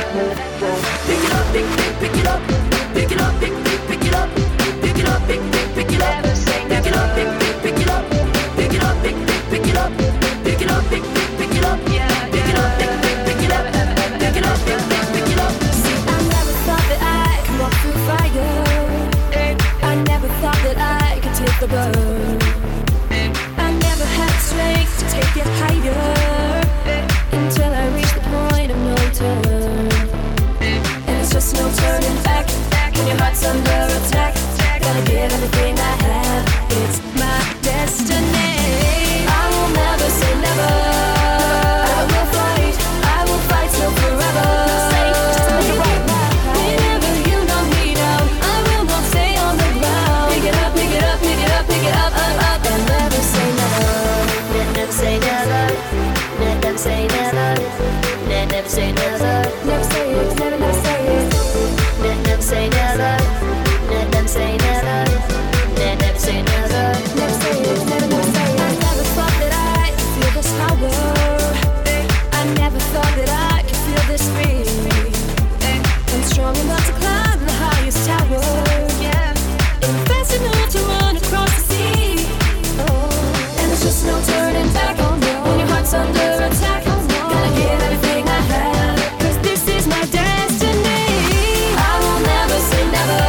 Pick it up, pick it up, pick it up, pick it up, pick it up, pick it up, Never say pick it never. up, pick it up, pick it up, pick it up, pick it up, pick it up, Yeah, pick it up, pick it up, pick it up, pick it up. See, I never thought that I could walk through fire. I never thought that I could take the burn. I never had the strength to take it higher until I reached the point of no return. And it's just no turning back when your heart's under attack. Gotta give everything I have. It's my destiny. I will never say never. I will fight till forever. Whenever you knock me down, I will not stay on the ground. Pick it up, pick it up, pick it up, pick it up, up, and never say never. Never say never. Never say never. Never say never. Never say it, never say it. Never say never. Never say never. Never say never. Never say it, never say it. I never thought that I could feel this power. I never thought that I could feel this free. I'm strong enough to climb the highest tower. And fast enough to run across the sea. And there's just no turning back when your heart's under attack. Gotta give everything I have, 'cause this is my destiny. I will never say never.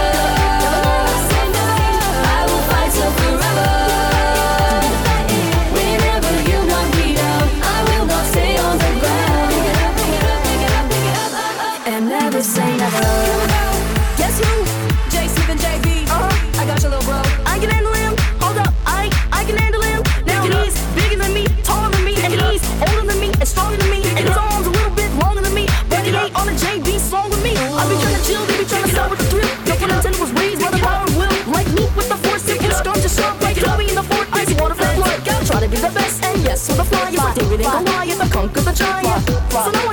I will fight till forever. Whenever you knock me down, I will not stay on the ground. Pick it up, pick it up, pick it up, pick it up, and never say never. Guess who? J7 JB. I got your little bro. I can handle him. Hold up, I can handle him. Now he's bigger than me, taller than me, and he's older than me, and stronger than me, and his arms a little bit longer than me. But he ain't on a JB song with me. I be trying to chill, they be trying to start with the thrill. No pun intended was raised by the power of will. Like Luke with the force, it can start to show. Like Toby in the fort, ice water for blood. Gotta try to be the best, and yes, with the flyers. Like David and Goliath, I conquered the giant. So now